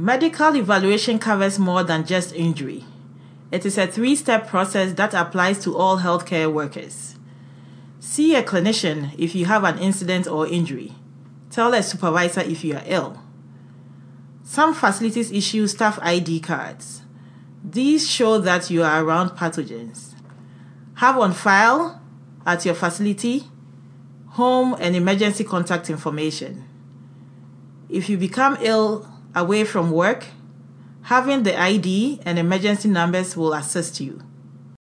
Medical evaluation covers more than just injury. It is a 3-step process that applies to all healthcare workers. See a clinician if you have an incident or injury. Tell a supervisor if you are ill. Some facilities issue staff ID cards. These show that you are around pathogens. Have on file at your facility, home, and emergency contact information. If you become ill away from work, having the ID and emergency numbers will assist you.